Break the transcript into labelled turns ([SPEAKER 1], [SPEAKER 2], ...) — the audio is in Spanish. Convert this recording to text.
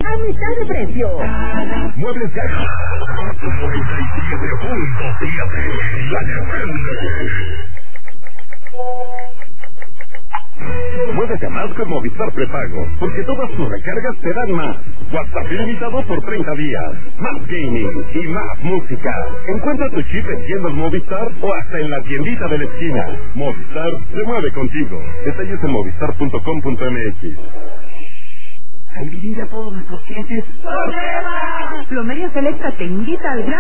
[SPEAKER 1] a mitad de precio.
[SPEAKER 2] Muebles Caja 97.7, la defende. Muévete a más con Movistar Prepago, porque todas tus recargas te dan más. WhatsApp ilimitado por 30 días, más gaming y más música. Encuentra tu chip en tiendas Movistar o hasta en la tiendita de la esquina. Movistar se mueve contigo. Detalles en movistar.com.mx.
[SPEAKER 1] Al vivir a todos nuestros clientes. ¡Plomería Selecta te invita al gran